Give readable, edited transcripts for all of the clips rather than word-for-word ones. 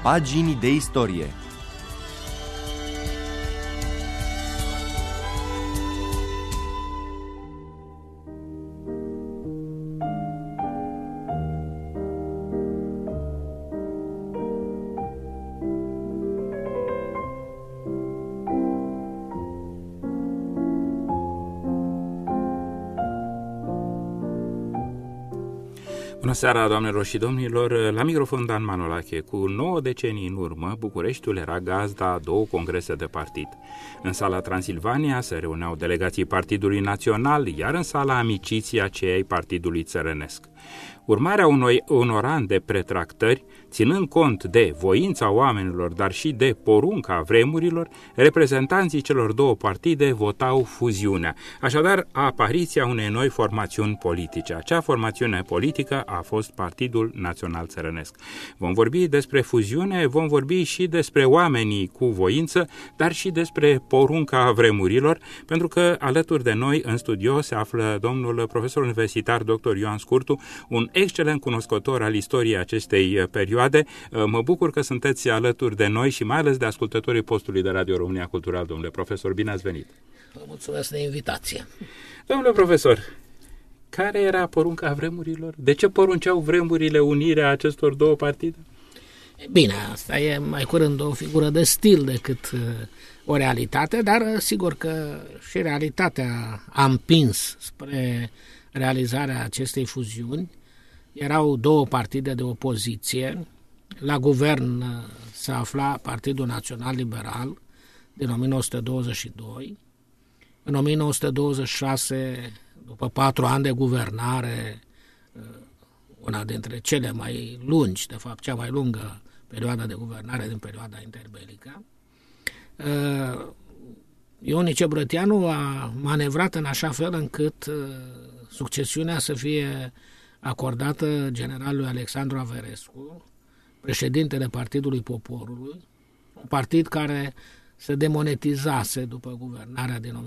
Pagini de istorie. Bună seara, doamnelor și domnilor! La microfon Dan Manolache. Cu 9 decenii în urmă, Bucureștiul era gazda a 2 congrese de partid. În sala Transilvania se reuneau delegații Partidului Național, iar în sala Amiciții aceea ai Partidului Țărănesc. Urmarea unor ani de pretractări, ținând cont de voința oamenilor, dar și de porunca vremurilor, reprezentanții celor 2 partide votau fuziunea. Așadar, apariția unei noi formațiuni politice. Acea formațiune politică a fost Partidul Național Țărănesc. Vom vorbi despre fuziune, vom vorbi și despre oamenii cu voință, dar și despre porunca vremurilor, pentru că alături de noi în studio se află domnul profesor universitar dr. Ioan Scurtu, un excelent cunoscător al istoriei acestei perioade. Mă bucur că sunteți alături de noi și mai ales de ascultătorii postului de Radio România Cultural. Domnule profesor, bine ați venit! Vă mulțumesc de invitație! Domnule profesor, care era porunca vremurilor? De ce porunceau vremurile unirea acestor 2 partide? Bine, asta e mai curând o figură de stil decât o realitate, dar sigur că și realitatea a împins spre realizarea acestei fuziuni. Erau 2 partide de opoziție. La guvern se afla Partidul Național Liberal din 1922. În 1926, după 4 ani de guvernare, una dintre cele mai lungi, de fapt cea mai lungă perioadă de guvernare din perioada interbelică, Ionice Brătianu a manevrat în așa fel încât succesiunea să fie acordată generalului Alexandru Averescu, președintele Partidului Poporului, un partid care se demonetizase după guvernarea din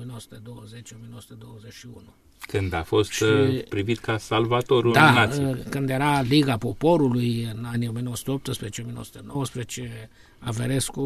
1920-1921. Când a fost privit ca salvatorul nației. Când era Liga Poporului în anii 1918-1919, Averescu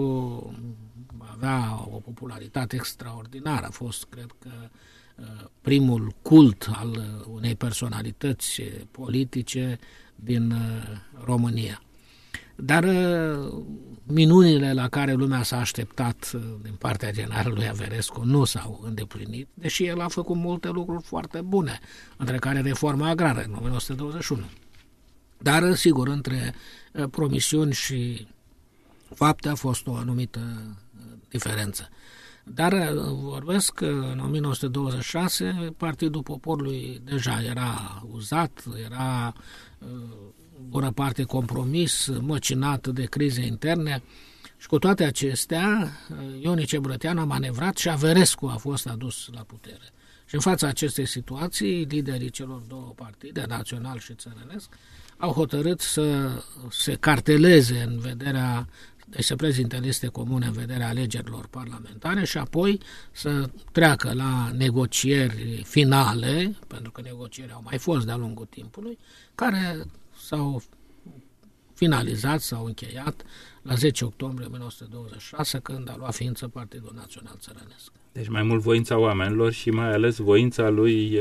avea o popularitate extraordinară. A fost, cred că, primul cult al unei personalități politice din România. Dar minunile la care lumea s-a așteptat din partea generalului Averescu nu s-au îndeplinit, deși el a făcut multe lucruri foarte bune, între care reforma agrară în 1921. Dar, sigur, între promisiuni și fapte a fost o anumită diferență. Dar vorbesc că în 1926 Partidul Poporului deja era uzat, era bună parte compromis, măcinat de crize interne și cu toate acestea Ionice Brătianu a manevrat și Averescu a fost adus la putere. Și în fața acestei situații, liderii celor 2 partide, Național și Țărănesc, au hotărât să se carteleze în vederea, deci să prezinte liste comune în vederea alegerilor parlamentare și apoi să treacă la negocieri finale, pentru că negocieri au mai fost de-a lungul timpului, care s-au finalizat, s-au încheiat la 10 octombrie 1926, când a luat ființă Partidul Național Țărănesc. Deci mai mult voința oamenilor și mai ales voința lui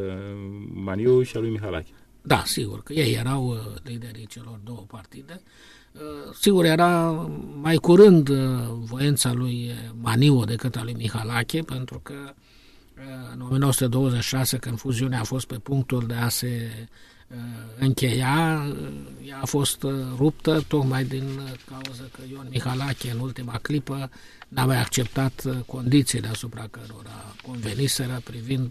Maniu și a lui Mihalache. Da, sigur, că ei erau liderii celor 2 partide. Sigur, era mai curând voința lui Maniu decât a lui Mihalache, pentru că în 1926, când fuziunea a fost pe punctul de a se încheia, ea a fost ruptă tocmai din cauza că Ion Mihalache în ultima clipă n-a mai acceptat condițiile asupra cărora conveniseră privind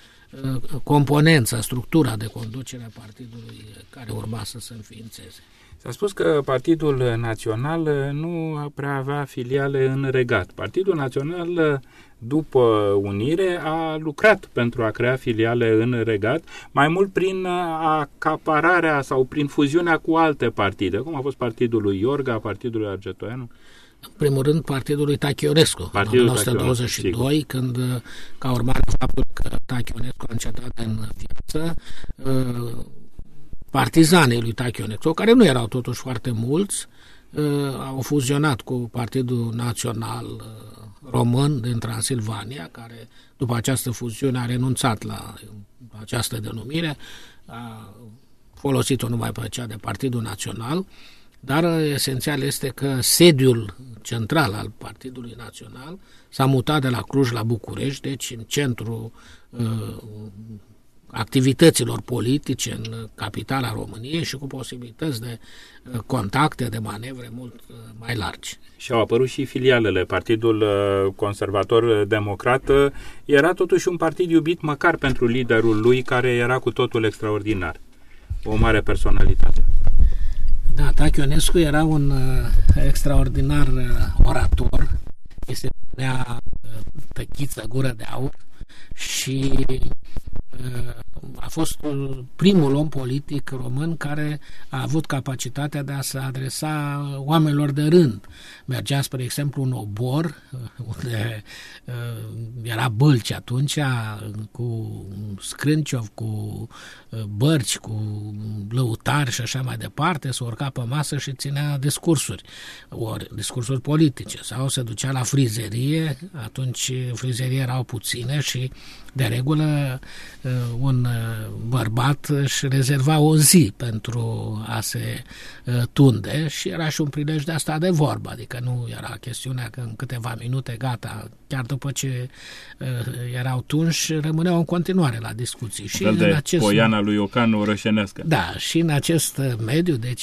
componența, structura de conducere a partidului care urma să se înființeze. S-a spus că Partidul Național nu prea avea filiale în Regat. Partidul Național, după unire, a lucrat pentru a crea filiale în Regat, mai mult prin acapararea sau prin fuziunea cu alte partide, cum a fost Partidul lui Iorga, Partidul lui Argetoianu. În primul rând, Partidul lui Tache Ionescu, în 1922, când, ca urmare a faptului că Tache Ionescu a încetat în viață, partizanii lui Tache Ionescu, care nu erau totuși foarte mulți, au fuzionat cu Partidul Național Român din Transilvania, care după această fuziune a renunțat la această denumire, a folosit-o numai pe cea de Partidul Național, dar esențial este că sediul central al Partidului Național s-a mutat de la Cluj la București, deci în centrul activităților politice în capitala României și cu posibilități de contacte, de manevre mult mai largi. Și au apărut și filialele. Partidul Conservator Democrat era totuși un partid iubit măcar pentru liderul lui, care era cu totul extraordinar. O mare personalitate. Da, Tache Ionescu era un extraordinar orator, este spunea tăchiță, gură de aur, și a fost primul om politic român care a avut capacitatea de a se adresa oamenilor de rând. Mergea, spre exemplu, în Obor, unde era Bălci atunci, cu Scrânciov, cu Bărci, cu lăutari și așa mai departe, se urca pe masă și ținea discursuri, ori discursuri politice, sau se ducea la frizerie, atunci frizerie erau puține și de regulă un bărbat își rezerva o zi pentru a se tunde și era și un prilej de asta de vorbă, adică nu era chestiunea că în câteva minute gata, chiar după ce erau tunși, rămâneau în continuare la discuții. Și fel de Poiana lui Ocan orășenească. Da, și în acest mediu, deci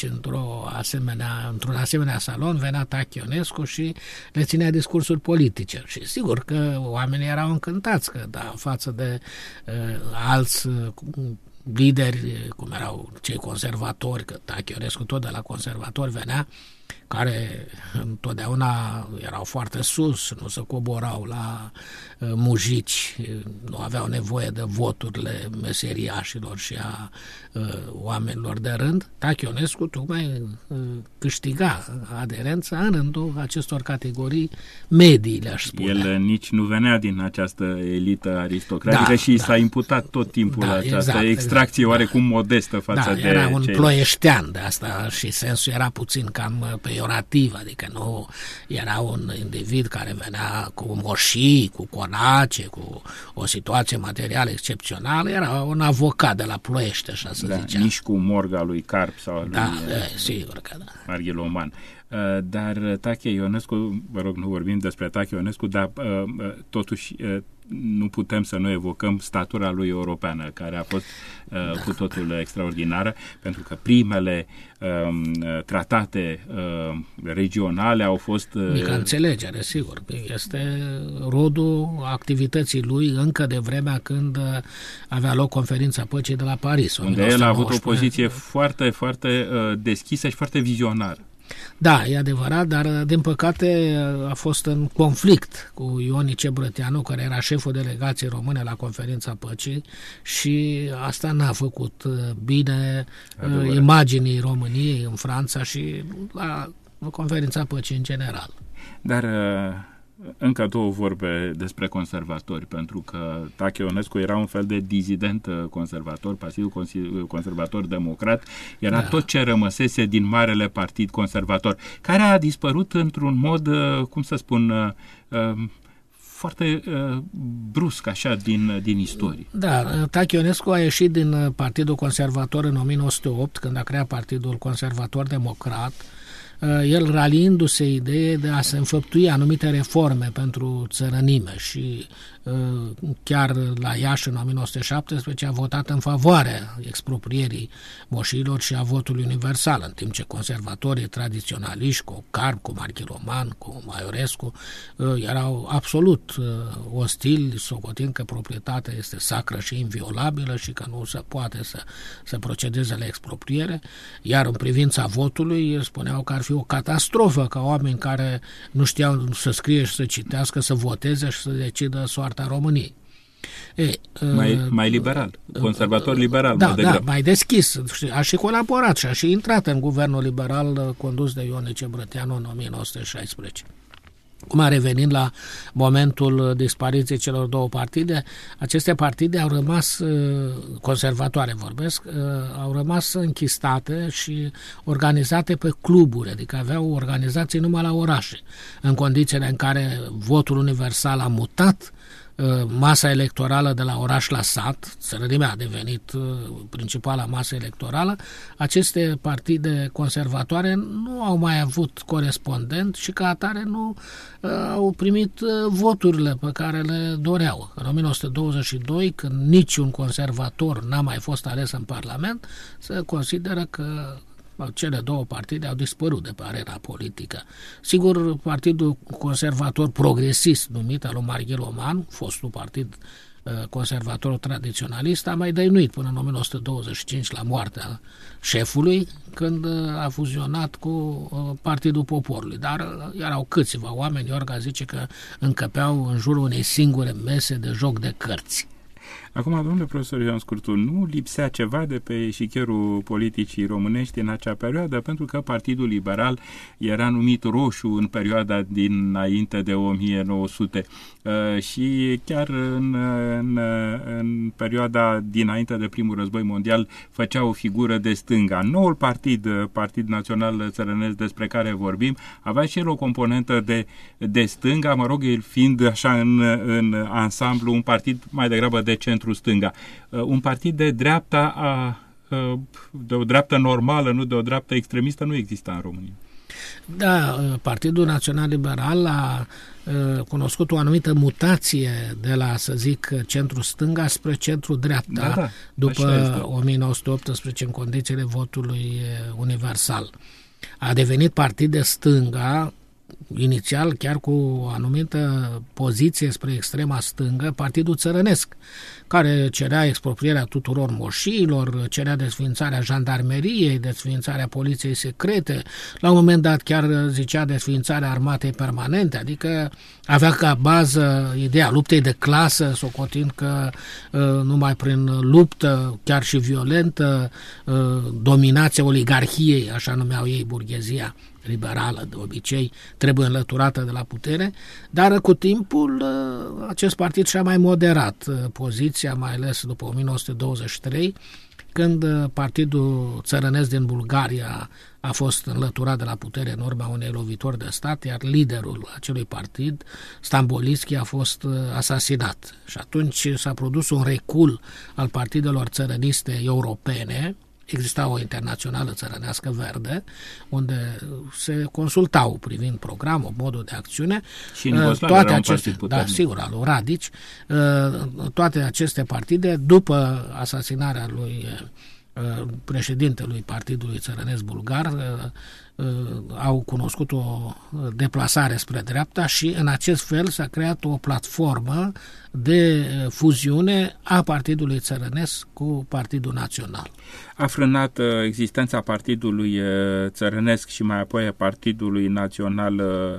într-un asemenea salon, venea Tache Ionescu și le ținea discursuri politice. Și sigur că oamenii erau încântați că, da, în față de alți lideri, cum erau cei conservatori, că Tache Ionescu tot de la conservatori venea, care întotdeauna erau foarte sus, nu se coborau la mujici, nu aveau nevoie de voturile meseriașilor și a oamenilor de rând. Tache Ionescu tocmai câștiga aderența în rândul acestor categorii medii, le-aș spune. El nici nu venea din această elită aristocratică și s-a imputat tot timpul această extracție oarecum modestă față de era un ploieștean de asta și sensul era puțin cam peiorativ, adică nu era un individ care venea cu moșii, cu conace, cu o situație materială excepțională, era un avocat de la Ploiești, așa să zicea. Nici cu morga lui Carp sau lui sigur că da. Arghiloman. Dar Tache Ionescu, vă rog, nu vorbim despre Tache Ionescu, dar totuși nu putem să nu evocăm statura lui europeană, care a fost cu totul extraordinară, pentru că primele tratate regionale au fost... Mică înțelegere, sigur. Este rodul activității lui încă de vremea când avea loc conferința păcii de la Paris. Unde el a avut o poziție foarte, foarte deschisă și foarte vizionară. Da, e adevărat, dar din păcate a fost în conflict cu Ionice Brătianu, care era șeful delegației române la Conferința Păcii, și asta n-a făcut bine imaginii României în Franța și la Conferința Păcii în general. Dar încă două vorbe despre conservatori, pentru că Tache Ionescu era un fel de dizident conservator, Partidul Conservator Democrat, era tot ce rămăsese din marele partid conservator, care a dispărut într-un mod, cum să spun, foarte brusc, așa, din istorie. Da, Tache Ionescu a ieșit din Partidul Conservator în 1908, când a creat Partidul Conservator Democrat, el raliindu-se ideea de a se înfăptui anumite reforme pentru țărănime și chiar la Iași în 1917 a votat în favoarea exproprierii moșilor și a votului universal, în timp ce conservatorii tradiționaliști, cu Carp, cu Arghiloman, cu Maiorescu, erau absolut ostili, socotind că proprietatea este sacră și inviolabilă și că nu se poate să procedeze la expropriere, iar în privința votului spuneau că ar fi o catastrofă ca oameni care nu știau să scrie și să citească, să voteze și să decidă soarta României. Mai liberal, conservator liberal. Da, mai deschis. A și colaborat și a și intrat în guvernul liberal condus de Ionice Brătianu în 1916. Acum, revenind la momentul dispariției celor două partide, aceste partide au rămas, conservatoare vorbesc, au rămas închistate și organizate pe cluburi, adică aveau organizații numai la orașe, în condițiile în care votul universal a mutat masa electorală de la oraș la sat, Țărănimea a devenit principala masă electorală, aceste partide conservatoare nu au mai avut corespondent și ca atare nu au primit voturile pe care le doreau. În 1922, când niciun conservator n-a mai fost ales în Parlament, se consideră că cele două partide au dispărut de pe arena politică. Sigur, Partidul Conservator Progresist, numit al lui Marghil Oman, fostul partid conservator tradiționalist, a mai dăinuit până în 1925 la moartea șefului, când a fuzionat cu Partidul Poporului. Dar erau câțiva oameni, Iorga zice că încăpeau în jurul unei singure mese de joc de cărți. Acum, domnule profesor Ioan Scurtu, nu lipsea ceva de pe eșichierul politicii românești în acea perioadă, pentru că Partidul Liberal era numit roșu în perioada dinainte de 1900 și chiar în perioada dinainte de primul război mondial făcea o figură de stânga. Noul Partid Național Țărănesc despre care vorbim, avea și el o componentă de stânga, mă rog, el fiind așa în ansamblu un partid mai degrabă de centru-stânga. Un partid de dreapta, de o dreaptă normală, nu de o dreaptă extremistă, nu exista în România. Da, Partidul Național Liberal a cunoscut o anumită mutație de la, să zic, centru-stânga spre centru-dreapta, după 1918, în condițiile votului universal. A devenit partid de stânga, inițial chiar cu o anumită poziție spre extrema stângă, Partidul Țărănesc, care cerea exproprierea tuturor moșiilor, cerea desființarea jandarmeriei, desființarea poliției secrete, la un moment dat chiar zicea desființarea armatei permanente, adică avea ca bază ideea luptei de clasă, socotind că numai prin luptă, chiar și violentă, dominația oligarhiei, așa numeau ei burghezia liberală de obicei, trebuie înlăturată de la putere, dar cu timpul acest partid și-a mai moderat poziția, mai ales după 1923, când Partidul Țărănesc din Bulgaria a fost înlăturat de la putere în urma unei lovituri de stat, iar liderul acelui partid, Stambolischi, a fost asasinat. Și atunci s-a produs un recul al partidelor țărăniste europene. Exista o internațională țărănească verde, unde se consultau privind programul, modul de acțiune. Și în toate aceste, da, sigur, al lui Radici, toate aceste partide, după asasinarea lui președintelui Partidului Țărănesc Bulgar, au cunoscut o deplasare spre dreapta și în acest fel s-a creat o platformă de fuziune a Partidului Țărănesc cu Partidul Național. A frânat existența Partidului Țărănesc și mai apoi a Partidului Național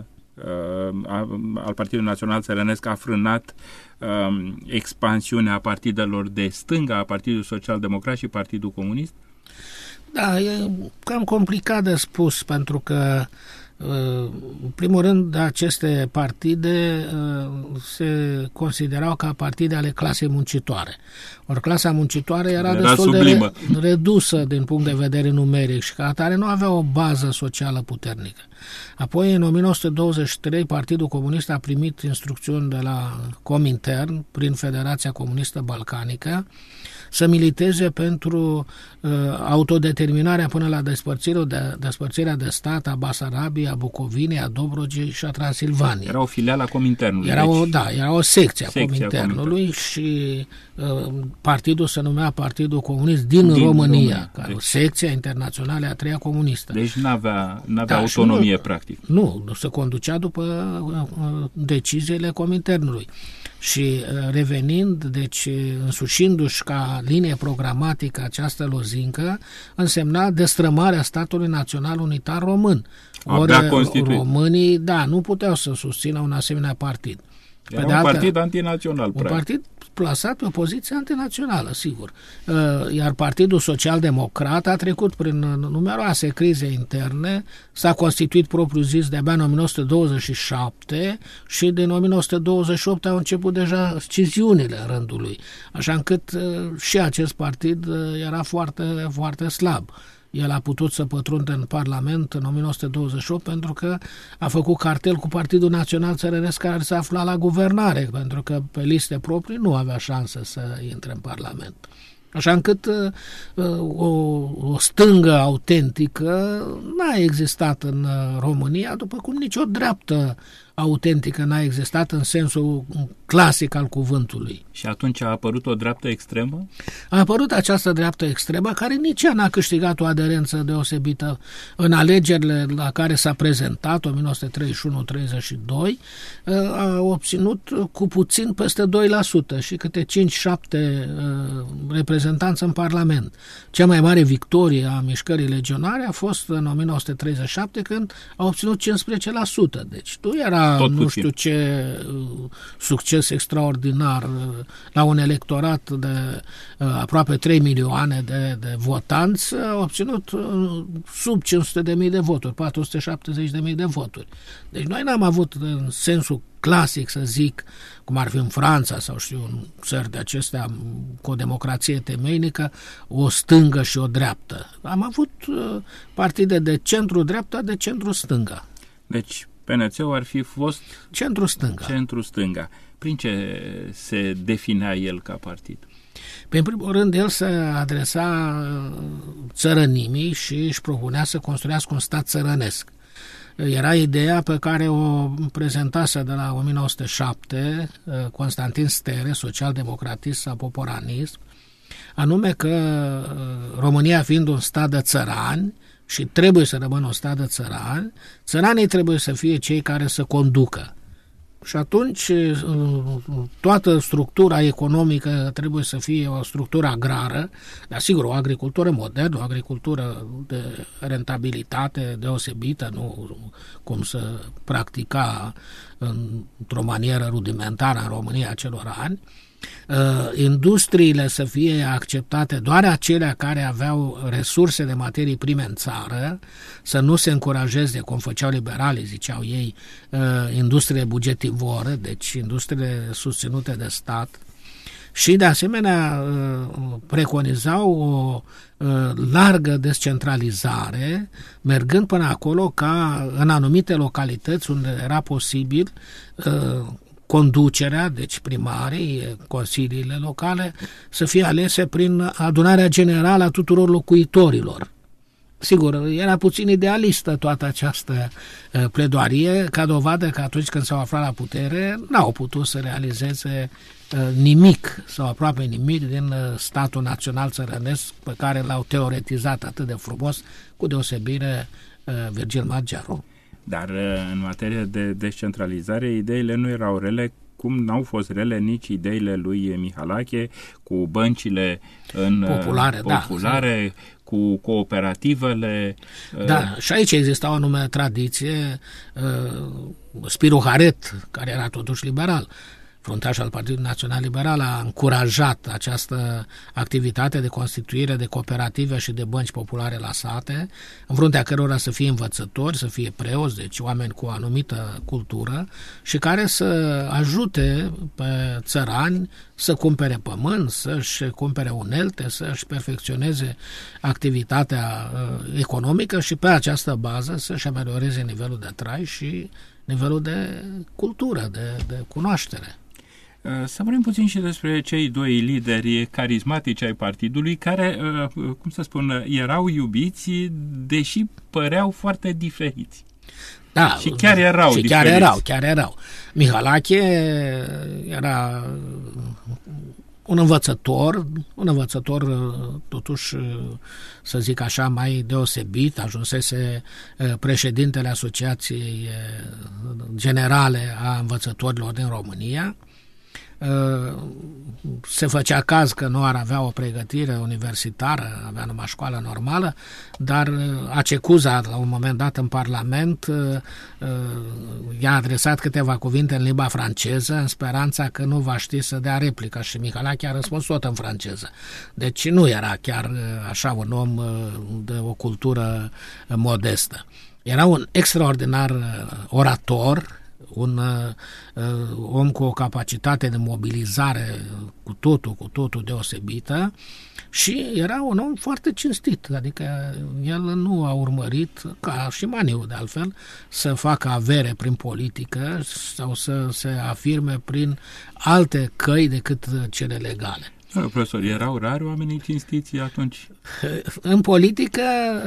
al Partidului Național Țărănesc, a frânat expansiunea partidelor de stânga, a Partidul Social-Democrat și Partidul Comunist? Da, e cam complicat de spus, pentru că în primul rând aceste partide se considerau ca partide ale clasei muncitoare. Ori clasa muncitoare era destul de redusă din punct de vedere numeric și ca atare nu avea o bază socială puternică. Apoi, în 1923, Partidul Comunist a primit instrucțiuni de la Comintern, prin Federația Comunistă Balcanică, să militeze pentru autodeterminarea până la despărțirea de stat a Basarabiei, a Bucovinei, a Dobrogei și a Transilvaniei. Era o filială a Cominternului. Era o secție a Cominternului și partidul se numea Partidul Comunist din România, care o secție internațională a treia comunistă. Deci n-avea autonomie, practic. Nu, se conducea după deciziile Cominternului. Și revenind, deci însușindu-și ca linie programatică această lozincă, însemna destrămarea statului național unitar român. Ori românii, nu puteau să susțină un asemenea partid. Era un partid antinațional, un partid plasat pe o poziție antinațională, sigur. Iar Partidul Social-Democrat a trecut prin numeroase crize interne, s-a constituit propriu-zis de-abia în 1927 și din 1928 au început deja sciziunile în rândul lui, așa încât și acest partid era foarte, foarte slab. El a putut să pătrundă în Parlament în 1928 pentru că a făcut cartel cu Partidul Național Țărănesc care se afla la guvernare, pentru că pe liste proprii nu avea șansă să intre în Parlament. Așa încât o stângă autentică n-a existat în România, după cum nici o dreaptă autentică n-a existat în sensul clasic al cuvântului. Și atunci a apărut o dreaptă extremă? A apărut această dreaptă extremă, care nici ea n-a câștigat o aderență deosebită în alegerile la care s-a prezentat, 1931-32, a obținut cu puțin peste 2% și câte 5-7 reprezentanți în Parlament. Cea mai mare victorie a mișcării legionare a fost în 1937, când a obținut 15%. Deci nu era nu știu ce succes extraordinar la un electorat de aproape 3 milioane de votanți, a obținut sub 500.000 de voturi, 470.000 de voturi. Deci noi n-am avut în sensul clasic, să zic, cum ar fi în Franța sau știu, în țări de acestea cu o democrație temeinică, o stângă și o dreaptă. Am avut partide de centru-dreapta, de centru-stânga. Deci PNC-ul ar fi fost centru-stânga. Prin ce se definea el ca partid? În primul rând, el se adresa țărănimii și își propunea să construiască un stat țărănesc. Era ideea pe care o prezentase de la 1907 Constantin Stere, social-democratist sau poporanist, anume că România fiind un stat de țărani, și trebuie să rămână o stat de țărani, țăranii trebuie să fie cei care să conducă. Și atunci toată structura economică trebuie să fie o structură agrară, dar sigur o agricultură modernă, o agricultură de rentabilitate deosebită, nu cum se practica într-o manieră rudimentară în România acelor ani. Industriile să fie acceptate doar acelea care aveau resurse de materii prime în țară, să nu se încurajeze, cum făceau liberalii, ziceau ei, industriile bugetivore, deci industriile susținute de stat, și de asemenea preconizau o largă descentralizare, mergând până acolo ca în anumite localități unde era posibil conducerea, deci primarii, consiliile locale, să fie alese prin adunarea generală a tuturor locuitorilor. Sigur, era puțin idealistă toată această pledoarie, ca dovadă că atunci când s-au aflat la putere, n-au putut să realizeze nimic sau aproape nimic din statul național țărănesc pe care l-au teoretizat atât de frumos, cu deosebire Virgil Magiaru. Dar în materie de descentralizare, ideile nu erau rele, cum n-au fost rele nici ideile lui Mihalache cu băncile populare, cu cooperativele. Da, și aici exista o anume tradiție, Spiru Haret, care era totuși liberal, fruntaș al Partidului Național Liberal, a încurajat această activitate de constituire de cooperative și de bănci populare la sate, în fruntea cărora să fie învățători, să fie preoți, deci oameni cu o anumită cultură și care să ajute pe țărani să cumpere pământ, să-și cumpere unelte, să-și perfecționeze activitatea economică și pe această bază să-și amelioreze nivelul de trai și nivelul de cultură, de cunoaștere. Să vorbim puțin și despre cei doi lideri carismatici ai partidului care, cum să spun, erau iubiți, deși păreau foarte diferiți. Da, și chiar erau și diferiți. Chiar erau. Mihalache era un învățător totuși, să zic așa, mai deosebit, ajunsese președintele Asociației Generale a Învățătorilor din România. se făcea caz că nu ar avea o pregătire universitară, avea numai școală normală, dar Acecuza, la un moment dat în Parlament, i-a adresat câteva cuvinte în limba franceză, în speranța că nu va ști să dea replică, și Mihalache a răspuns tot în franceză. Deci nu era chiar așa un om de o cultură modestă. Era un extraordinar orator, un om cu o capacitate de mobilizare cu totul deosebită, și era un om foarte cinstit, adică el nu a urmărit, ca și Maniu de altfel, să facă avere prin politică sau să se afirme prin alte căi decât cele legale. Profesor, erau rari oamenii cinstiți atunci? În politică,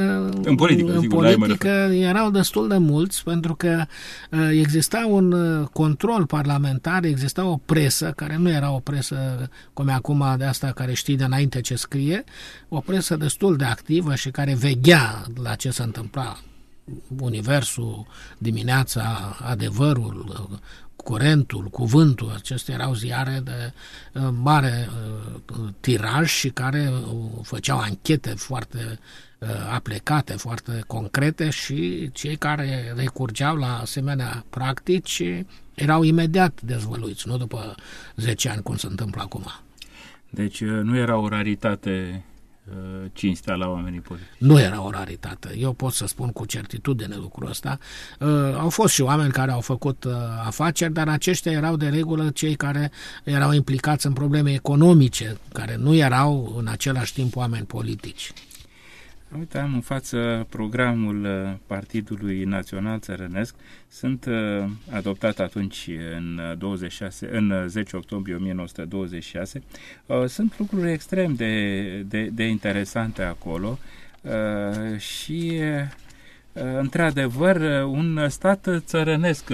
sigur, erau destul de mulți, pentru că exista un control parlamentar, exista o presă, care nu era o presă cum e acum de asta care știi de înainte ce scrie, o presă destul de activă și care veghea la ce se întâmpla. Universul, Dimineața, Adevărul, Curentul, Cuvântul, acestea erau ziare de mare tiraj și care făceau anchete foarte aplicate, foarte concrete, și cei care recurgeau la asemenea practici erau imediat dezvăluiți, nu după 10 ani cum se întâmplă acum. Deci nu era o raritate cinstea la oamenii politici. Nu era o raritate. Eu pot să spun cu certitudine lucrul ăsta. Au fost și oameni care au făcut afaceri, dar aceștia erau de regulă cei care erau implicați în probleme economice, care nu erau în același timp oameni politici. Uite, am în față programul Partidului Național Țărănesc. Sunt adoptat atunci în 10 octombrie 1926. Sunt lucruri extrem de interesante acolo și într-adevăr un stat țărănesc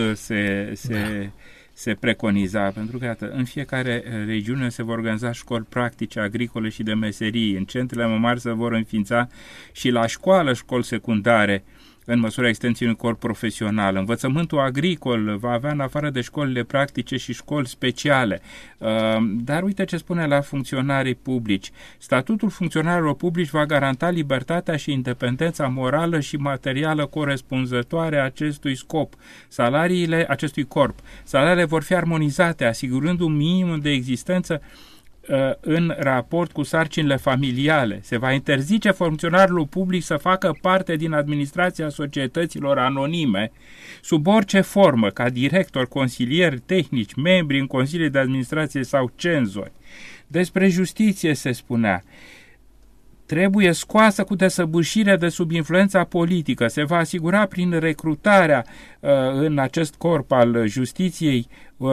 se preconiza, pentru că iată, în fiecare regiune se vor organiza școli practice, agricole și de meserii. În centrele mai mari se vor înființa și la școală școli secundare, în măsura extensiei unui corp profesional. Învățământul agricol va avea, în afară de școlile practice, și școli speciale. Dar uite ce spune la funcționarii publici. Statutul funcționarilor publici va garanta libertatea și independența morală și materială corespunzătoare acestui scop. Salariile acestui corp. Salariile vor fi armonizate, asigurând un minimum de existență în raport cu sarcinile familiale. Se va interzice funcționarilor publici să facă parte din administrația societăților anonime sub orice formă, ca directori, consilieri tehnici, membri în consilii de administrație sau cenzori. Despre justiție se spunea: trebuie scoasă cu desăbușire de sub influența politică. Se va asigura prin recrutarea în acest corp al justiției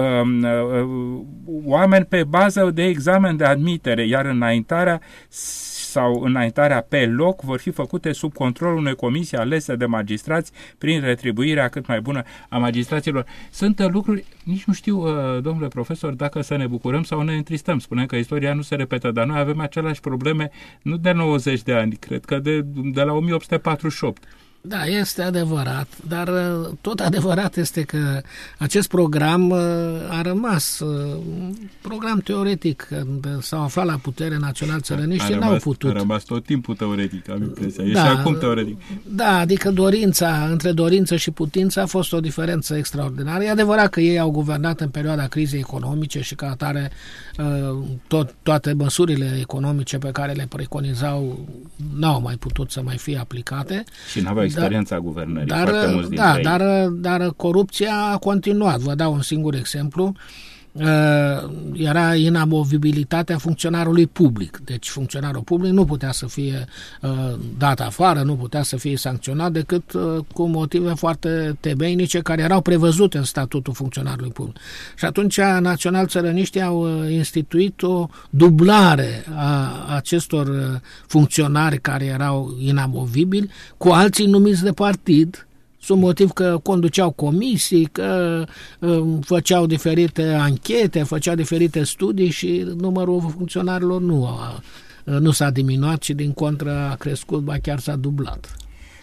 oameni pe bază de examen de admitere, iar înaintarea pe loc vor fi făcute sub controlul unei comisii alese de magistrați prin retribuirea cât mai bună a magistraților. Sunt lucruri, nici nu știu, domnule profesor, dacă să ne bucurăm sau ne întristăm. Spunem că istoria nu se repetă, dar noi avem aceleași probleme nu de 90 de ani, cred că de la 1848. Da, este adevărat, dar tot adevărat este că acest program a rămas program teoretic. S-au aflat la putere național-țărăniști și n-au putut. A rămas tot timpul teoretic, am impresia. E și acum teoretic. Da, adică între dorință și putință a fost o diferență extraordinară. E adevărat că ei au guvernat în perioada crizei economice și ca atare toate măsurile economice pe care le preconizau n-au mai putut să mai fie aplicate. Și n-aveau experiența guvernării, foarte mulți dintre ei. Dar corupția a continuat. Vă dau un singur exemplu. Era inamovibilitatea funcționarului public. Deci funcționarul public nu putea să fie dat afară, nu putea să fie sancționat decât cu motive foarte temeinice care erau prevăzute în statutul funcționarului public. Și atunci național-țărăniștii au instituit o dublare a acestor funcționari care erau inamovibili cu alții numiți de partid, sub motiv că conduceau comisii, că făceau diferite anchete, făceau diferite studii și numărul funcționarilor nu s-a diminuat, ci din contră a crescut, ba chiar s-a dublat.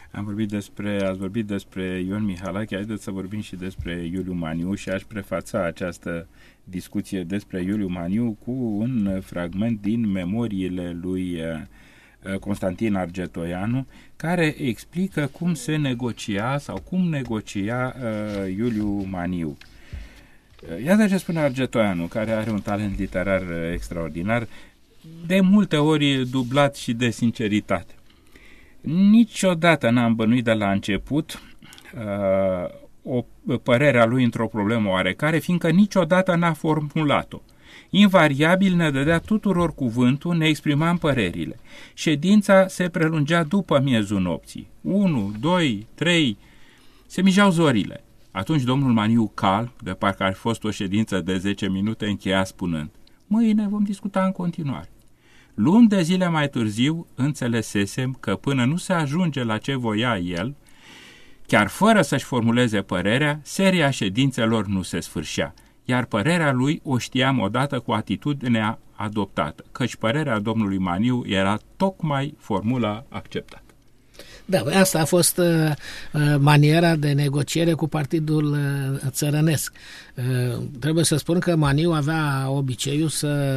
Ați vorbit despre Ion Mihalache, haideți să vorbim și despre Iuliu Maniu și aș prefața această discuție despre Iuliu Maniu cu un fragment din memoriile lui Constantin Argetoianu, care explică cum se negocia sau cum negocia Iuliu Maniu. Iată ce spune Argetoianu, care are un talent literar extraordinar, de multe ori dublat și de sinceritate. Niciodată n-am bănuit de la început o părere a lui într-o problemă oarecare, fiindcă niciodată n-a formulat-o. Invariabil ne dădea tuturor cuvântul, ne exprimam părerile. Ședința se prelungea după miezul nopții. 1, 2, 3, se mijeau zorile. Atunci domnul Maniu, calm, de parcă ar fi fost o ședință de 10 minute, încheia spunând: mâine vom discuta în continuare. Luni de zile mai târziu înțelesesem că până nu se ajunge la ce voia el, chiar fără să-și formuleze părerea, seria ședințelor nu se sfârșea, iar părerea lui o știam odată cu atitudinea adoptată, căci părerea domnului Maniu era tocmai formula acceptată. Da, asta a fost maniera de negociere cu partidul țărănesc. Trebuie să spun că Maniu avea obiceiul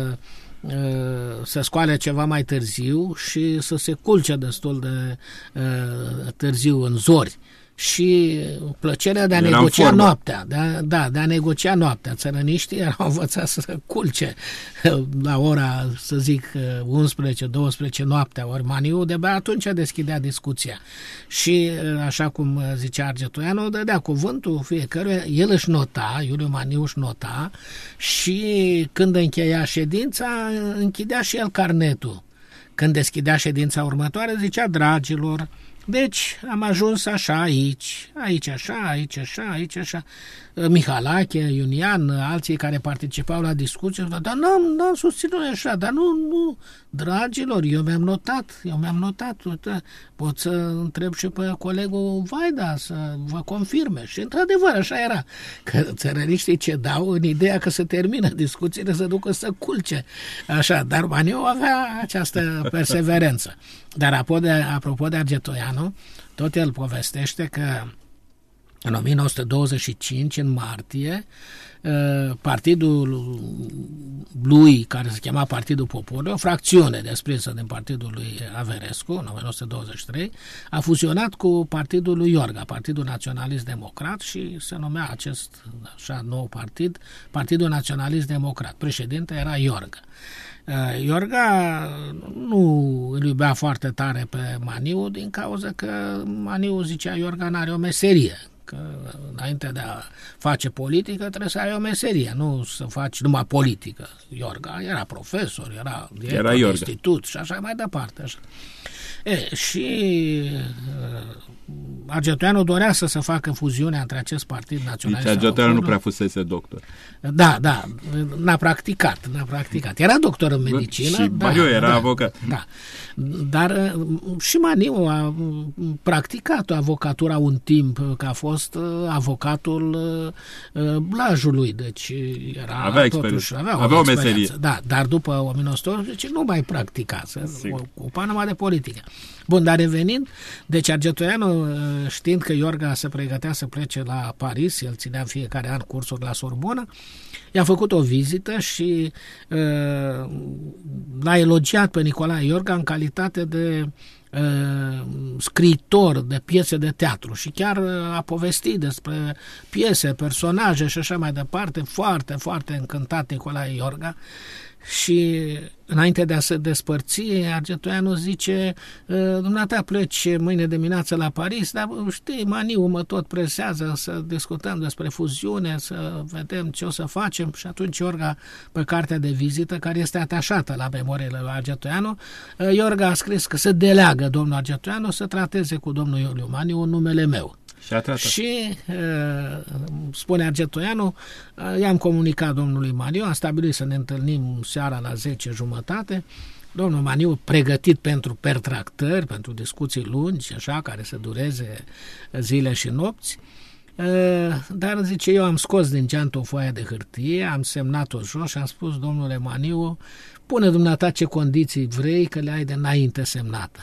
să scoale ceva mai târziu și să se culce destul de târziu în zori. Și plăcerea de a negocia noaptea, de a negocia noaptea. Țărăniștii erau învățați să culce la ora, să zic, 11-12 noaptea, ori Maniu de-abia atunci deschidea discuția. Și, așa cum zicea Argetoianu, dădea cuvântul fiecăruia, el își nota, Iuliu Maniu își nota, și când încheia ședința, închidea și el carnetul. Când deschidea ședința următoare, zicea: dragilor, deci am ajuns așa, aici așa. Mihalache, Iunian, alții care participau la discuții, dar n-am susținut așa, dar nu, dragilor, eu mi-am notat, uite, pot să întreb și pe colegul Vaida să vă confirme. Și într-adevăr așa era, că țărăniștii cedau în ideea că se termină discuțiile, să ducă să culce, așa, dar Maniu avea această perseverență. Dar apropo de Argetoianu, tot el povestește că în 1925, în martie, partidul lui, care se chema Partidul Poporului, o fracțiune desprinsă din partidul lui Averescu, în 1923, a fuzionat cu partidul lui Iorga, Partidul Naționalist Democrat, și se numea acest așa nou partid, Partidul Naționalist Democrat. Președinte era Iorga. Iorga nu îl iubea foarte tare pe Maniu, din cauza că Maniu, zicea Iorga, n-are o meserie, că înainte de a face politică trebuie să ai o meserie, nu să faci numai politică. Iorga era profesor, era director de institut și așa mai departe. Așa. Și Argetoianu dorea să se facă fuziunea între acest partid naționalist. Deci Argetoianu nu prea fusese doctor. Da, n-a practicat. Era doctor în medicină. Și Maniu era avocat. Da. Dar și Maniu a practicat avocatura un timp, că a fost avocatul Blajului, deci avea o meserie. Da, dar după 1980 nu mai practica, se ocupa numai de politică. Bun, dar revenind, deci Argetoianu, știind că Iorga se pregătea să plece la Paris, el ținea în fiecare an cursuri la Sorbonă, i-a făcut o vizită și l-a elogiat pe Nicolae Iorga în calitate de scriitor de piese de teatru și chiar a povestit despre piese, personaje și așa mai departe, foarte, foarte încântat Nicolae Iorga. Și înainte de a se despărți, Argetoianu zice: dumneata pleci mâine dimineață la Paris, dar știi, Maniu mă tot presează să discutăm despre fuziune, să vedem ce o să facem. Și atunci Iorga, pe cartea de vizită, care este atașată la memoriile lui Argetoianu, Iorga a scris că se deleagă domnul Argetoianu să trateze cu domnul Iuliu Maniu în numele meu. Și spune Argetoianu, i-am comunicat domnului Maniu, am stabilit să ne întâlnim seara la 10:30. Domnul Maniu, pregătit pentru pertractări, pentru discuții lungi, așa, care să dureze zile și nopți, dar zice, eu am scos din geantă o foaie de hârtie, am semnat-o jos și am spus: domnule Maniu, pune dumneata ce condiții vrei, că le ai de înainte semnată.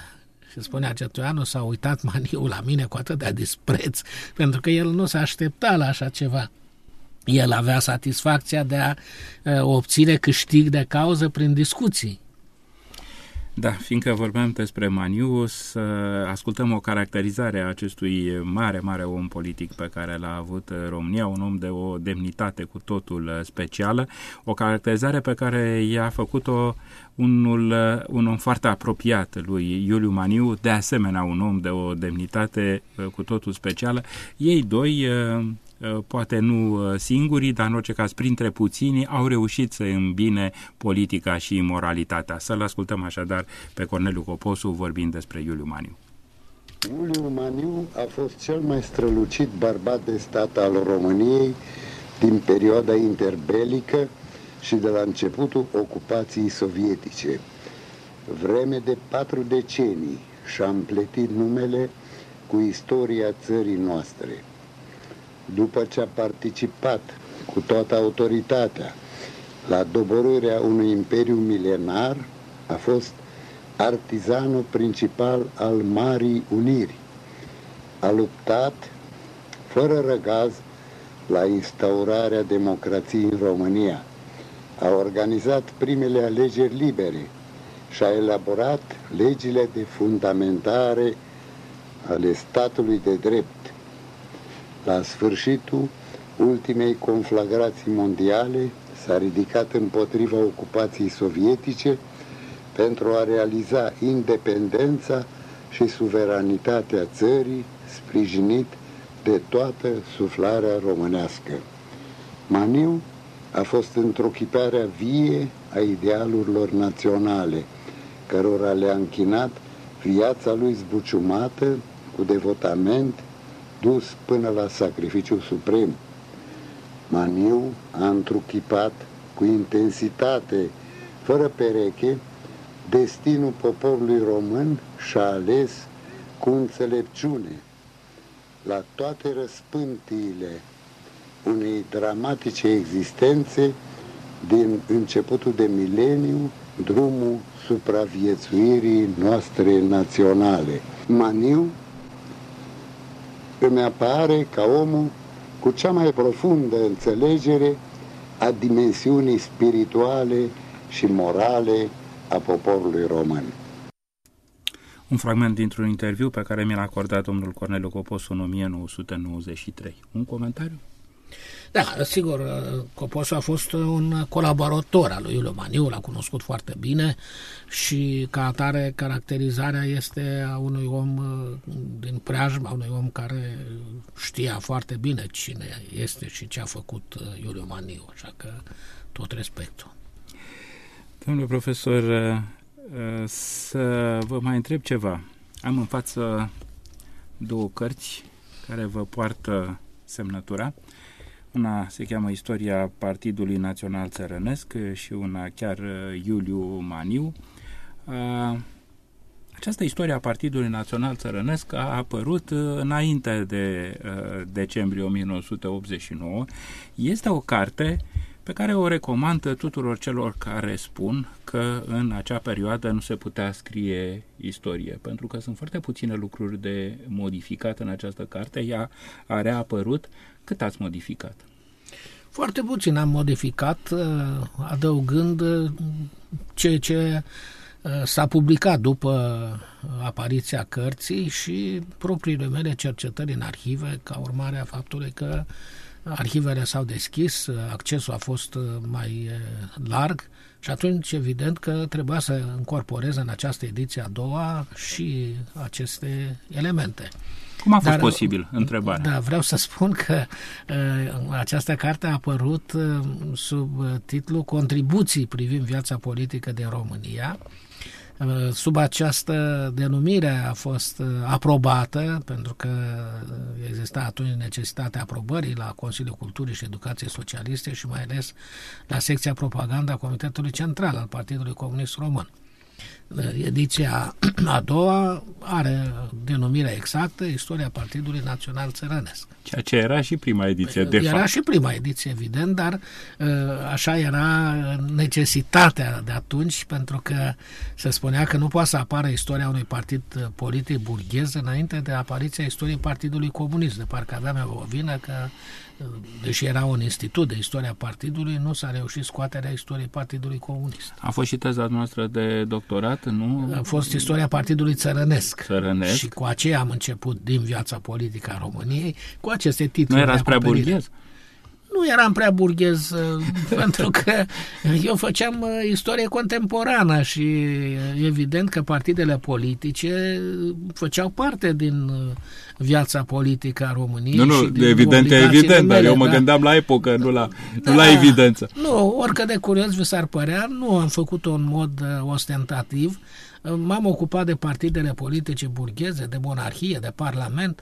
Și spunea Cetățeanu, s-a uitat Maniu la mine cu atât de dispreț, pentru că el nu s-a așteptat la așa ceva. El avea satisfacția de a obține câștig de cauză prin discuții. Da, fiindcă vorbeam despre Maniu, să ascultăm o caracterizare a acestui mare om politic pe care l-a avut România, un om de o demnitate cu totul specială, o caracterizare pe care i-a făcut-o un om foarte apropiat lui Iuliu Maniu, de asemenea un om de o demnitate cu totul specială. Ei doi, poate nu singurii, dar în orice caz printre puținii, au reușit să îmbine politica și moralitatea. Să-l ascultăm așadar pe Corneliu Coposu vorbind despre Iuliu Maniu. Iuliu Maniu a fost cel mai strălucit bărbat de stat al României din perioada interbelică și de la începutul ocupației sovietice. Vreme de 4 decenii și-a împletit numele cu istoria țării noastre. După ce a participat cu toată autoritatea la doborârea unui imperiu milenar, a fost artizanul principal al Marii Uniri. A luptat fără răgaz la instaurarea democrației în România. A organizat primele alegeri libere și a elaborat legile de fundamentare ale statului de drept. La sfârșitul ultimei conflagrații mondiale s-a ridicat împotriva ocupației sovietice pentru a realiza independența și suveranitatea țării, sprijinit de toată suflarea românească. Maniu a fost întruchiparea vie a idealurilor naționale, cărora le-a închinat viața lui zbuciumată cu devotament, dus până la sacrificiul suprem. Maniu a întruchipat cu intensitate, fără pereche, destinul poporului român și a ales cu înțelepciune la toate răspântiile unei dramatice existențe din începutul de mileniu, drumul supraviețuirii noastre naționale. Maniu îmi apare ca omul cu cea mai profundă înțelegere a dimensiunii spirituale și morale a poporului român. Un fragment dintr-un interviu pe care mi l-a acordat domnul Corneliu Coposu în 1993. Un comentariu? Da, sigur, Coposu a fost un colaborator al lui Iuliu Maniu, l-a cunoscut foarte bine și ca atare caracterizarea este a unui om din preajma, unui om care știa foarte bine cine este și ce a făcut Iuliu Maniu, așa că tot respectul. Domnule profesor, să vă mai întreb ceva. Am în față 2 cărți care vă poartă semnătura. Una se cheamă Istoria Partidului Național Țărănesc și una chiar Iuliu Maniu. Această istorie a Partidului Național Țărănesc a apărut înainte de decembrie 1989. Este o carte pe care o recomand tuturor celor care spun că în acea perioadă nu se putea scrie istorie, pentru că sunt foarte puține lucruri de modificat în această carte. Ea a reapărut. Cât ați modificat? Foarte puțin am modificat, adăugând ce s-a publicat după apariția cărții și propriile mele cercetări în arhive, ca urmare a faptului că arhivele s-au deschis, accesul a fost mai larg și atunci evident că trebuia să încorporez în această ediție a doua și aceste elemente. Cum a fost posibil? Întrebarea. Da, vreau să spun că această carte a apărut sub titlul Contribuții privind viața politică din România. Sub această denumire a fost aprobată, pentru că exista atunci necesitatea aprobării la Consiliul Culturii și Educației Socialiste și mai ales la secția propaganda a Comitetului Central al Partidului Comunist Român. Ediția a doua are denumirea exactă Istoria Partidului Național Țărănesc. Ceea ce era și prima ediție, de fapt. Era și prima ediție, evident, dar așa era necesitatea de atunci, pentru că se spunea că nu poate să apară istoria unui partid politic burghez înainte de apariția istoriei Partidului Comunist. De parcă aveam o vină că, deși era un institut de istoria partidului, nu s-a reușit scoaterea istoriei Partidului Comunist. A fost și teza noastră de doctorat, nu? A fost istoria Partidului Țărănesc. Țărănesc. Și cu aceea am început din viața politică a României, cu aceste titluri. Nu erați prea burghez? Nu eram prea burghez, pentru că eu făceam istorie contemporană și evident că partidele politice făceau parte din viața politică a României. Nu, evident, dar eu mă gândeam la epocă, nu la evidență. Nu, oricât de curios vi s-ar părea, nu am făcut-o în mod ostentativ. M-am ocupat de partidele politice burgheze, de monarhie, de parlament.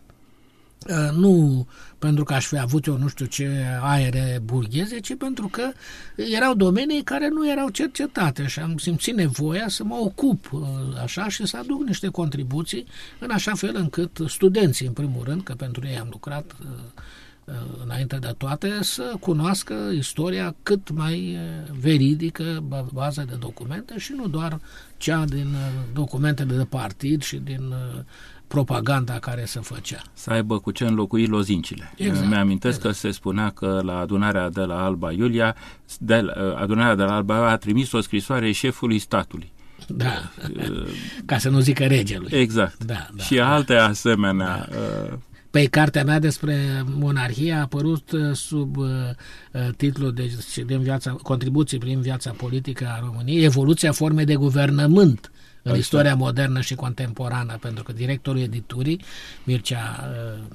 Nu pentru că aș fi avut eu nu știu ce aere burgheze, ci pentru că erau domenii care nu erau cercetate și am simțit nevoia să mă ocup așa și să aduc niște contribuții în așa fel încât studenții, în primul rând, că pentru ei am lucrat înainte de toate, să cunoască istoria cât mai veridică, bază de documente și nu doar cea din documentele de partid și din propaganda care se făcea. Să aibă cu ce înlocui lozincile. Exact, Mi-amintesc că se spunea că la adunarea de la Alba Iulia, adunarea de la Alba Iulia a trimis o scrisoare șefului statului. Da, ca să nu zică regelui. Exact. Da, și alte asemenea. Da. Păi cartea mea despre monarhie a apărut sub titlul Contribuții prin viața politică a României, Evoluția formei de guvernământ în istoria modernă și contemporană, pentru că directorul editurii, Mircea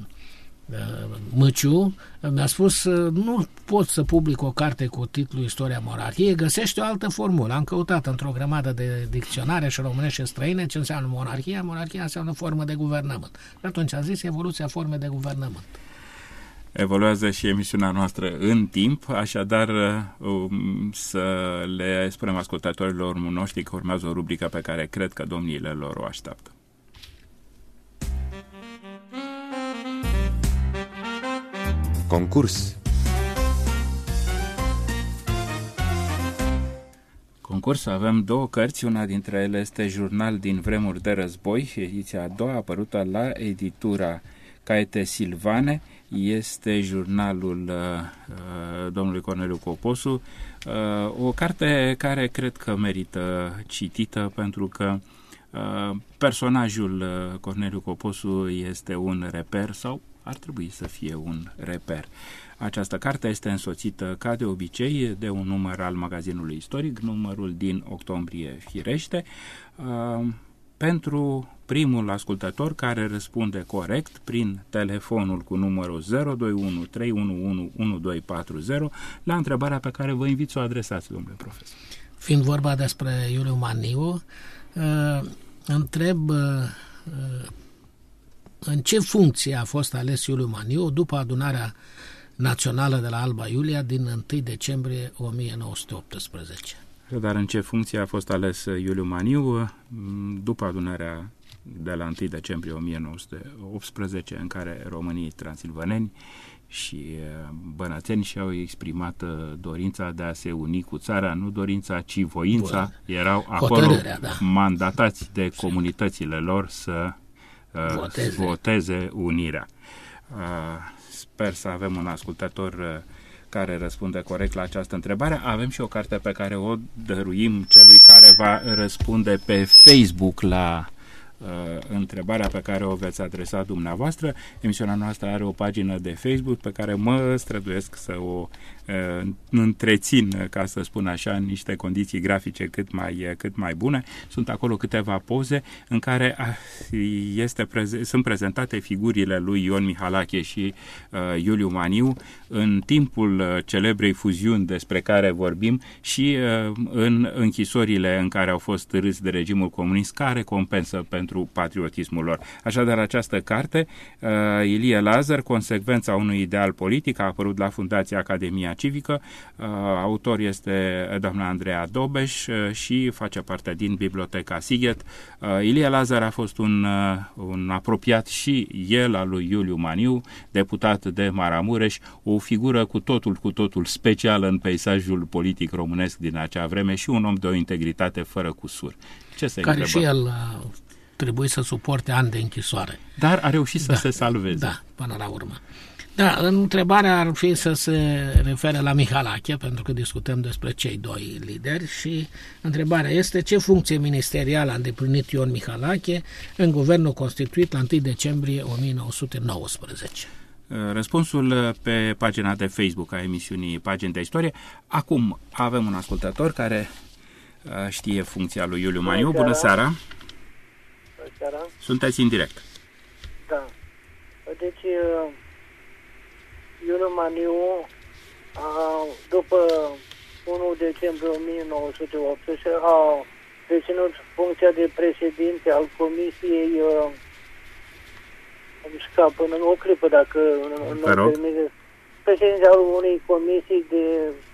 Măciu, mi-a spus nu pot să public o carte cu titlul Istoria monarhiei, găsește o altă formulă. Am căutat într-o grămadă de dicționare și românești și străine ce înseamnă monarhia. Monarhia înseamnă formă de guvernământ. Și atunci a zis Evoluția formei de guvernământ. Evoluează și emisiunea noastră în timp, așadar să le spunem ascultătorilor noștri că urmează o rubrică pe care cred că domniile lor o așteaptă. Concurs. Concurs, avem două cărți, una dintre ele este Jurnal din vremuri de război, ediția a doua, apărută la editura Caete Silvane, este jurnalul domnului Corneliu Coposu, o carte care cred că merită citită pentru că personajul Corneliu Coposu este un reper sau ar trebui să fie un reper. Această carte este însoțită, ca de obicei, de un număr al magazinului istoric, numărul din octombrie firește. Pentru primul ascultător care răspunde corect prin telefonul cu numărul 021 311 1240 la întrebarea pe care vă invit să o adresați, domnule profesor. Fiind vorba despre Iuliu Maniu, întreb în ce funcție a fost ales Iuliu Maniu după adunarea națională de la Alba Iulia din 1 decembrie 1918. Dar în ce funcție a fost ales Iuliu Maniu după adunarea de la 1 decembrie 1918, în care românii transilvaneni și bănățeni și-au exprimat dorința de a se uni cu țara, nu dorința, ci voința. Erau acolo mandatați de comunitățile lor să voteze unirea. Sper să avem un ascultător care răspunde corect la această întrebare. Avem și o carte pe care o dăruim celui care va răspunde pe Facebook la întrebarea pe care o veți adresa dumneavoastră. Emisiunea noastră are o pagină de Facebook pe care mă străduiesc să o întrețin, ca să spun așa, în niște condiții grafice cât mai bune. Sunt acolo câteva poze în care sunt prezentate figurile lui Ion Mihalache și Iuliu Maniu în timpul celebrei fuziuni despre care vorbim și în închisorile în care au fost râși de regimul comunist ca recompensă pentru pentru patriotismul lor. Așadar, această carte, Ilie Lazar, Consecvența unui ideal politic, a apărut la Fundația Academia Civică. Autor este doamna Andreea Dobeș și face parte din Biblioteca Sighet. Ilie Lazar a fost un apropiat și el al lui Iuliu Maniu, deputat de Maramureș, o figură cu totul specială în peisajul politic românesc din acea vreme și un om de o integritate fără cusur. Ce se care întrebă? Și el trebuie să suporte ani de închisoare. Dar a reușit să se salveze. Da, până la urmă. Da, întrebarea ar fi să se refere la Mihalache, pentru că discutăm despre cei doi lideri și întrebarea este ce funcție ministerială a îndeplinit Ion Mihalache în guvernul constituit la 1 decembrie 1919. Răspunsul pe pagina de Facebook a emisiunii Pagini de Istorie. Acum avem un ascultător care știe funcția lui Iuliu Maniu. Bună seara! Bună seara! Sunteți în direct. Da. Deci, Iuliu Maniu, după 1 decembrie 1918, a deținut funcția de președinte al Comisiei, îmi scapă în o clipă dacă nu permite, președinte al unei comisii de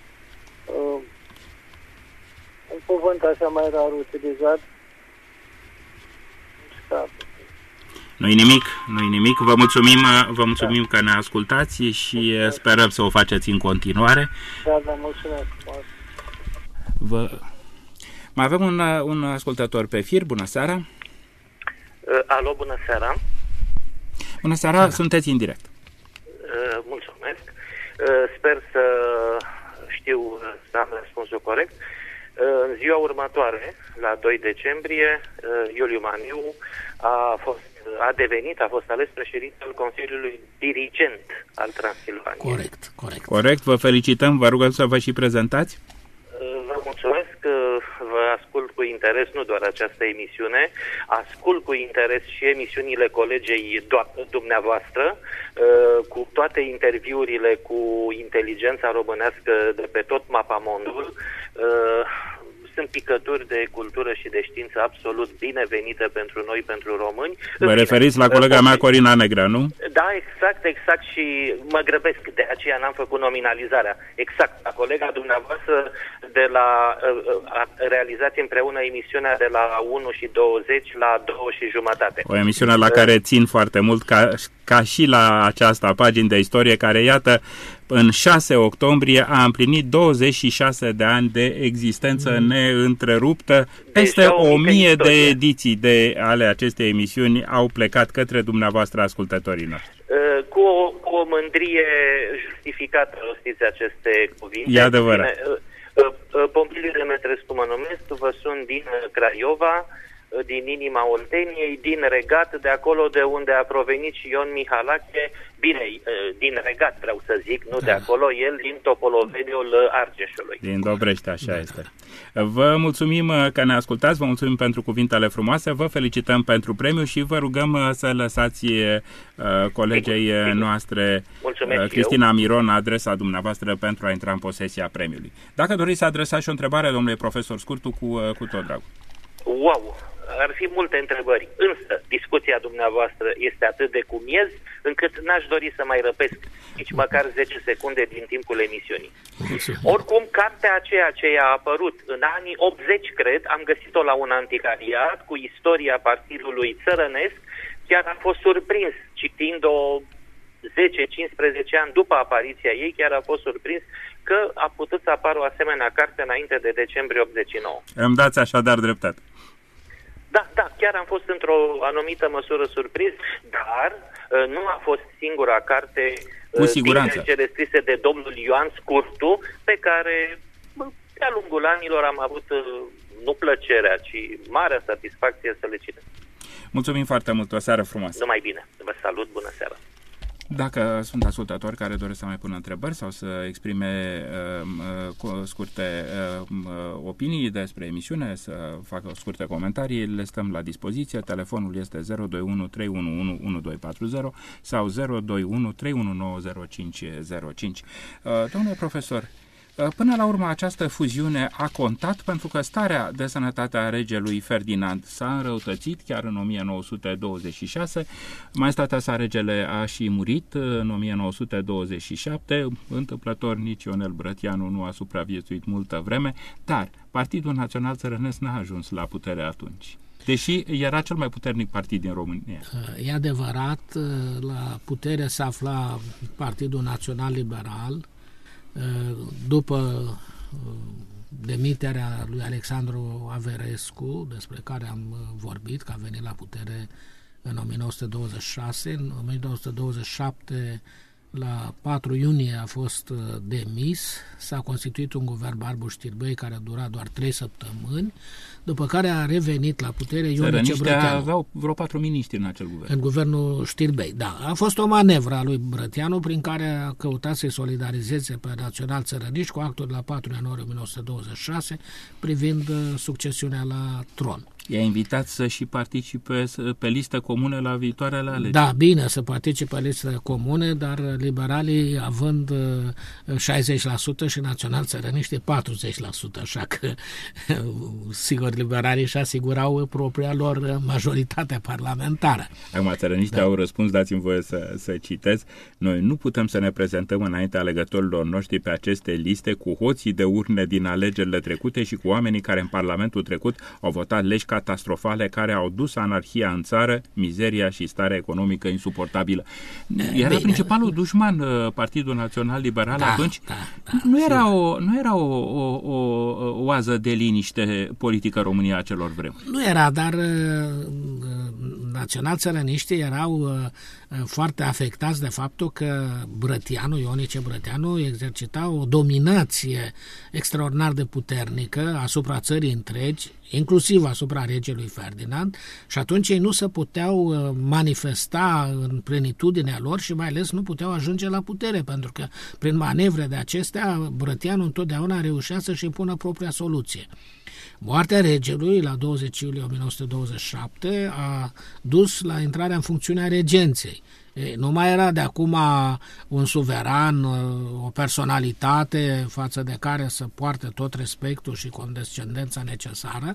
un cuvânt așa mai rar utilizat, îmi scapă. Nu-i nimic. Vă mulțumim că ne ascultați și sperăm să o faceți în continuare. Da, mulțumesc. Mai avem un ascultător pe fir. Bună seara. Alo, bună seara. Bună seara, sunteți în direct. Mulțumesc. Sper să știu să am răspunsul corect. În ziua următoare, la 2 decembrie, Iuliu Maniu a fost ales președinte al Consiliului Dirigent al Transilvaniei. Corect, vă felicităm, vă rugăm să vă și prezentați. Vă mulțumesc, vă ascult cu interes nu doar această emisiune, ascult cu interes și emisiunile colegei dumneavoastră, cu toate interviurile cu inteligența românească de pe tot mapamondul. Sunt picături de cultură și de știință absolut binevenite pentru noi, pentru români. Vă referiți la colega mea, Corina Negra, nu? Da, exact, și mă grăbesc, de aceea n-am făcut nominalizarea. Exact, la colega dumneavoastră a realizat împreună emisiunea de la 1:20 la 2:30. O emisiune la care țin foarte mult, ca și la aceasta Pagini de Istorie, care, iată, în 6 octombrie a împlinit 26 de ani de existență neîntreruptă. Peste 1000 de ediții ale acestei emisiuni au plecat către dumneavoastră ascultătorii noștri. Cu o mândrie justificată rostiți aceste cuvinte. E adevărat. Pompiliu Demetrescu mă numesc, vă sunt din Craiova, din inima Olteniei, din Regat, de acolo de unde a provenit și Ion Mihalache, bine, din Regat vreau să zic, nu de acolo, el din Topoloveniul Argeșului. Din Dobrești, așa este. Vă mulțumim că ne ascultați, vă mulțumim pentru cuvintele frumoase, vă felicităm pentru premiu și vă rugăm să lăsați colegei noastre, Cristina Miron, adresa dumneavoastră pentru a intra în posesia premiului. Dacă doriți să adresați și o întrebare, domnule profesor Scurtu, cu tot dragul. Wow! Ar fi multe întrebări, însă discuția dumneavoastră este atât de cu miez, încât n-aș dori să mai răpesc nici măcar 10 secunde din timpul emisiunii. Oricum, cartea aceea ce a apărut în anii 80, cred, am găsit-o la un anticariat cu istoria partidului țărănesc, chiar am fost surprins citind-o 10-15 ani după apariția ei, chiar a fost surprins că a putut să apară o asemenea carte înainte de decembrie 89. Îmi dați așadar dreptate. Da, chiar am fost într-o anumită măsură surprins, dar nu a fost singura carte dintre cele scrise de domnul Ioan Scurtu, pe care de-a lungul anilor am avut nu plăcerea, ci marea satisfacție să le citesc. Mulțumim foarte mult, o seară frumoasă. Numai bine, vă salut, bună seara. Dacă sunt ascultători care doresc să mai pună întrebări sau să exprime scurte opinii despre emisiune, să facă scurte comentarii, le stăm la dispoziție. Telefonul este 021 311 1240 sau 021 319 0505. Domnule profesor, Până la urmă, această fuziune a contat pentru că starea de sănătate a regelui Ferdinand s-a înrăutățit chiar în 1926. Maestatea sa regele a și murit în 1927. Întâmplător, nici Ionel Brătianu nu a supraviețuit multă vreme, dar Partidul Național Țărănesc n-a ajuns la putere atunci, deși era cel mai puternic partid din România. E adevărat, la putere se afla Partidul Național Liberal, după demiterea lui Alexandru Averescu, despre care am vorbit, că a venit la putere în 1926, în 1927, la 4 iunie a fost demis, s-a constituit un guvern Barbu-Știrbei care a durat doar 3 săptămâni, după care a revenit la putere Ionice Brătianu. Aveau vreo 4 miniștri în acel guvern. În guvernul Știrbei, da. A fost o manevră a lui Brătianu prin care a căutat să-i solidarizeze pe național-țărăniști cu actul de la 4 ianuarie 1926 privind succesiunea la tron. I-a invitat să și participe pe listă comune la viitoarele alegeri. Da, bine, să participe pe listă comune, dar liberalii având 60% și național-țărăniștii 40%, așa că, sigur, liberalii își asigurau propria lor majoritate parlamentară. Acum, țărăniștii au răspuns, dați-mi voie să citez: noi nu putem să ne prezentăm înaintea alegătorilor noștri pe aceste liste cu hoții de urne din alegerile trecute și cu oamenii care în Parlamentul trecut au votat legi catastrofale care au dus anarhia în țară, mizeria și starea economică insuportabilă. Era principalul dușman Partidul Național Liberal atunci. Nu era o oază de liniște politică România acelor vremuri. Nu era, dar național-țărăniștii erau foarte afectați de faptul că Brătianu, Ionice Brătianu, exercita o dominație extraordinar de puternică asupra țării întregi, inclusiv asupra regelui Ferdinand, și atunci ei nu se puteau manifesta în plenitudinea lor și mai ales nu puteau ajunge la putere, pentru că prin manevre de acestea Brătianu întotdeauna reușea să-și impună propria soluție. Moartea regelui la 20 iulie 1927 a dus la intrarea în funcțiune a regenței. Nu mai era de acum un suveran, o personalitate față de care să poarte tot respectul și condescendența necesară.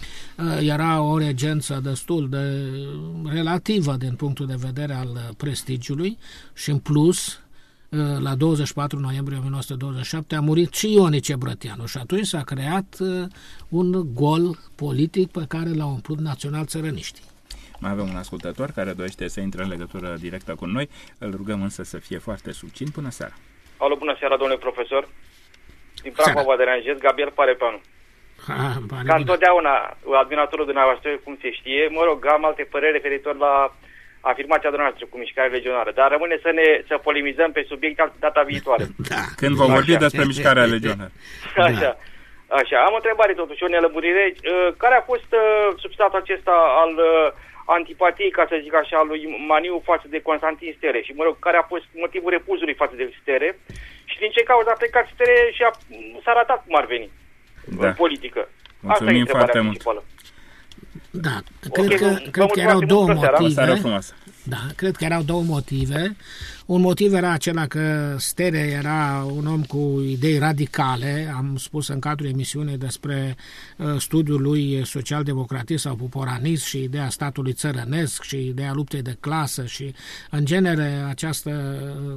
Era o regență destul de relativă din punctul de vedere al prestigiului și în plus, la 24 noiembrie 1927 a murit și Ionice Brătianu și atunci s-a creat un gol politic pe care l-au umplut național-țărăniștii. Mai avem un ascultător care dorește să intre în legătură directă cu noi. Îl rugăm însă să fie foarte succint. Bună seara! Alo, bună seara, domnule profesor! Din Prahova vă deranjez, Gabriel Parepeanu. Ca întotdeauna, admiratorul dumneavoastră, cum se știe, mă rog, am alte păreri referitor la afirmația dumneavoastră cu mișcarea legionară, dar rămâne să polemizăm pe subiect data viitoare. Da. Când vom vorbi despre mișcarea legionară. Așa. Așa. Am o întrebare totuși, o nelămurire. Care a fost substratul acesta al antipatiei, ca să zic așa, al lui Maniu față de Constantin Stere? Și, mă rog, care a fost motivul repulzului față de Stere? Și din ce cauză a plecat Stere și s-a ratat cum ar veni în politică? Mulțumim. Asta e întrebarea principală. Da, cred că erau două motive. Da, cred că erau două motive. Un motiv era acela că Stere era un om cu idei radicale. Am spus în cadrul emisiunii despre studiul lui social-democratist sau poporanist și ideea statului țărănesc și ideea luptei de clasă și, în genere, această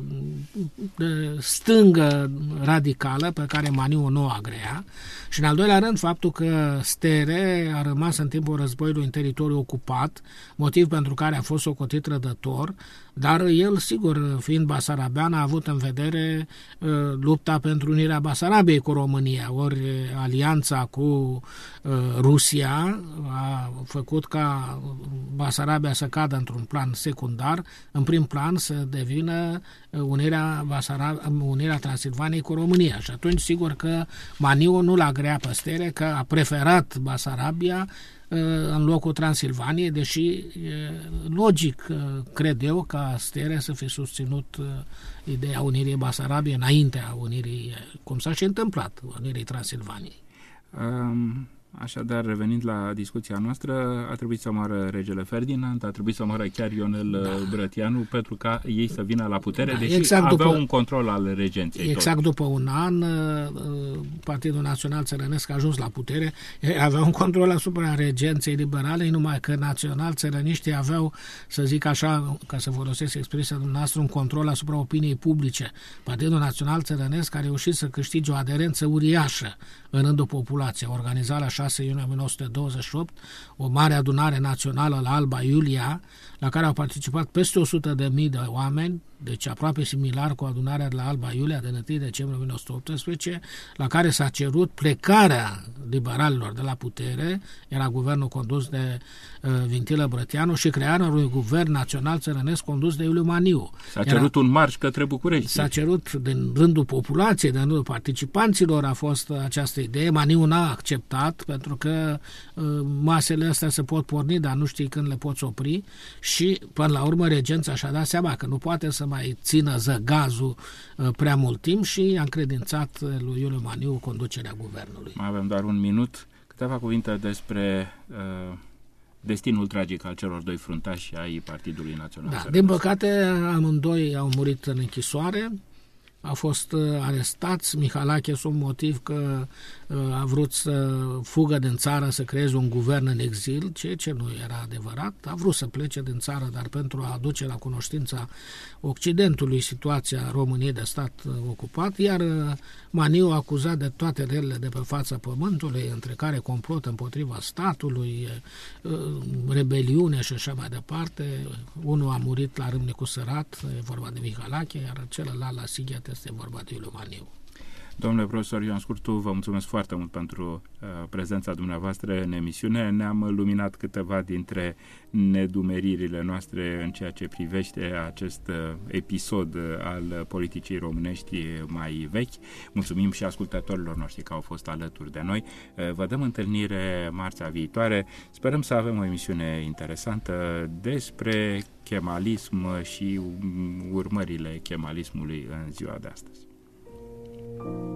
stângă radicală pe care Maniu nu o agrea. Și, în al doilea rând, faptul că Stere a rămas în timpul războiului în teritoriu ocupat, motiv pentru care a fost socotit trădător, dar el, sigur, fiind basarabean, a avut în vedere lupta pentru unirea Basarabiei cu România, ori alianța cu Rusia a făcut ca Basarabia să cadă într-un plan secundar, în prim plan să devină unirea Transilvaniei cu România. Și atunci, sigur că Maniu nu l-a agrea pe Stere, că a preferat Basarabia în locul Transilvaniei, deși logic, cred eu, ca Stere să fi susținut ideea unirii Basarabiei înaintea unirii, cum s-a și întâmplat, unirii Transilvaniei. Așadar, revenind la discuția noastră, a trebuit să moară regele Ferdinand, a trebuit să moară chiar Ionel Brătianu pentru ca ei să vină la putere, deși exact aveau un control al regenței. Exact după un an, Partidul Național Țărănesc a ajuns la putere, avea un control asupra regenței liberale, numai că național-țărăniștii aveau, să zic așa, ca să folosesc expresia dumneavoastră, un control asupra opiniei publice. Partidul Național Țărănesc a reușit să câștige o aderență uriașă în rândul populației. Organiza la 6 iunie 1928 o mare adunare națională la Alba Iulia, la care au participat peste 100.000 de oameni, deci aproape similar cu adunarea de la Alba Iulia de 1 decembrie 1918, la care s-a cerut plecarea liberalilor de la putere, era guvernul condus de Vintilă Brătianu, și crearea unui guvern național țărănesc condus de Iuliu Maniu. S-a cerut un marș către București. S-a cerut din rândul populației, din rândul participanților a fost această idee. Maniu n-a acceptat, pentru că masele astea se pot porni, dar nu știi când le poți opri, și până la urmă regența și-a dat seama că nu poate să mai țină zăgazul prea mult timp și i-a încredințat lui Iuliu Maniu conducerea guvernului. Mai avem doar un minut. Câteva cuvinte despre destinul tragic al celor doi fruntași ai Partidului Național. Da, din păcate, amândoi au murit în închisoare. Au fost arestați. Mihalache sub motiv că a vrut să fugă din țară, să creeze un guvern în exil, ceea ce nu era adevărat. A vrut să plece din țară, dar pentru a aduce la cunoștința Occidentului situația României de stat ocupat, iar Maniu, acuzat de toate relele de pe fața pământului, între care complot împotriva statului, rebeliune și așa mai departe. Unul a murit la Râmnicu Sărat, e vorba de Mihalache, iar celălalt la Sighet este vorba de Iuliu Maniu. Domnule profesor Ioan Scurtu, vă mulțumesc foarte mult pentru prezența dumneavoastră în emisiune. Ne-am luminat câteva dintre nedumeririle noastre în ceea ce privește acest episod al politicii românești mai vechi. Mulțumim și ascultătorilor noștri că au fost alături de noi. Vă dăm întâlnire marțea viitoare. Sperăm să avem o emisiune interesantă despre chemalism și urmările chemalismului în ziua de astăzi.